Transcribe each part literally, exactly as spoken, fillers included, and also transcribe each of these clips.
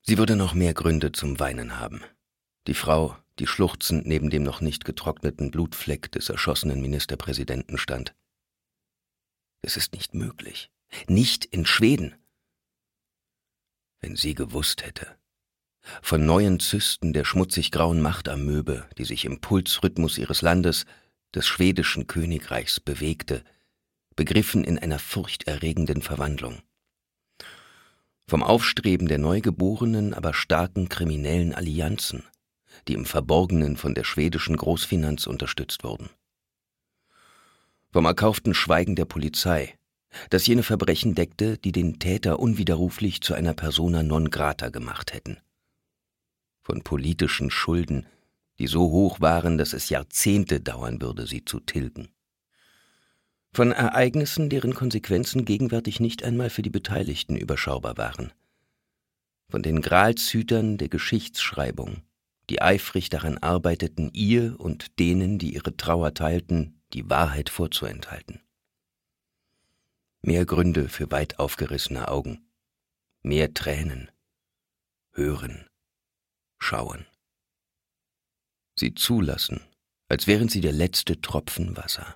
Sie würde noch mehr Gründe zum Weinen haben. Die Frau, die schluchzend neben dem noch nicht getrockneten Blutfleck des erschossenen Ministerpräsidenten stand. Es ist nicht möglich. Nicht in Schweden. Wenn sie gewusst hätte. Von neuen Zysten der schmutzig-grauen Machtamöbe, die sich im Pulsrhythmus ihres Landes, des schwedischen Königreichs, bewegte, begriffen in einer furchterregenden Verwandlung. Vom Aufstreben der neugeborenen, aber starken kriminellen Allianzen, die im Verborgenen von der schwedischen Großfinanz unterstützt wurden. Vom erkauften Schweigen der Polizei, das jene Verbrechen deckte, die den Täter unwiderruflich zu einer persona non grata gemacht hätten. Von politischen Schulden, die so hoch waren, dass es Jahrzehnte dauern würde, sie zu tilgen. Von Ereignissen, deren Konsequenzen gegenwärtig nicht einmal für die Beteiligten überschaubar waren. Von den Gralshütern der Geschichtsschreibung, die eifrig daran arbeiteten, ihr und denen, die ihre Trauer teilten, die Wahrheit vorzuenthalten. Mehr Gründe für weit aufgerissene Augen, mehr Tränen, hören, schauen. Sie zulassen, als wären sie der letzte Tropfen Wasser.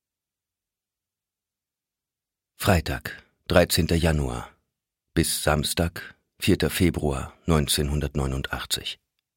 Freitag, dreizehnter Januar, bis Samstag, vierter Februar neunzehnhundertneunundachtzig.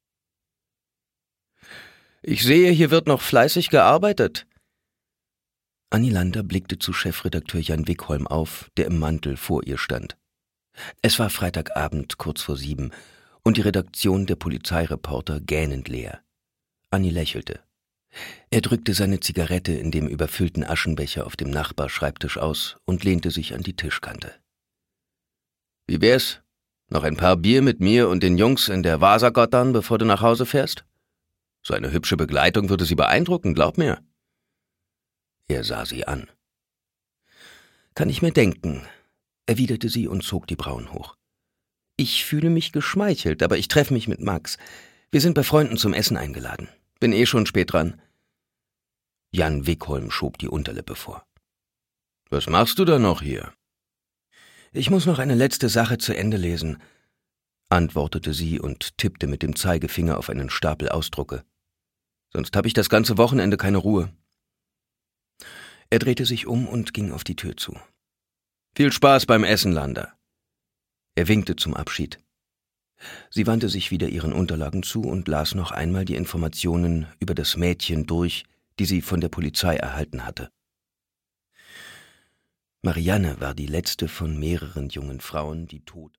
»Ich sehe, hier wird noch fleißig gearbeitet.« Annie Lander blickte zu Chefredakteur Jan Wickholm auf, der im Mantel vor ihr stand. Es war Freitagabend, kurz vor sieben, und die Redaktion der Polizeireporter gähnend leer. Annie lächelte. Er drückte seine Zigarette in dem überfüllten Aschenbecher auf dem Nachbarschreibtisch aus und lehnte sich an die Tischkante. »Wie wär's? Noch ein paar Bier mit mir und den Jungs in der Vasagottern, bevor du nach Hause fährst? So eine hübsche Begleitung würde sie beeindrucken, glaub mir.« Er sah sie an. »Kann ich mir denken«, erwiderte sie und zog die Brauen hoch. »Ich fühle mich geschmeichelt, aber ich treffe mich mit Max. Wir sind bei Freunden zum Essen eingeladen. Bin eh schon spät dran.« Jan Wickholm schob die Unterlippe vor. »Was machst du da noch hier?« »Ich muss noch eine letzte Sache zu Ende lesen«, antwortete sie und tippte mit dem Zeigefinger auf einen Stapel Ausdrucke. »Sonst habe ich das ganze Wochenende keine Ruhe.« Er drehte sich um und ging auf die Tür zu. »Viel Spaß beim Essen, Lander.« Er winkte zum Abschied. Sie wandte sich wieder ihren Unterlagen zu und las noch einmal die Informationen über das Mädchen durch, die sie von der Polizei erhalten hatte. Marianne war die letzte von mehreren jungen Frauen, die tot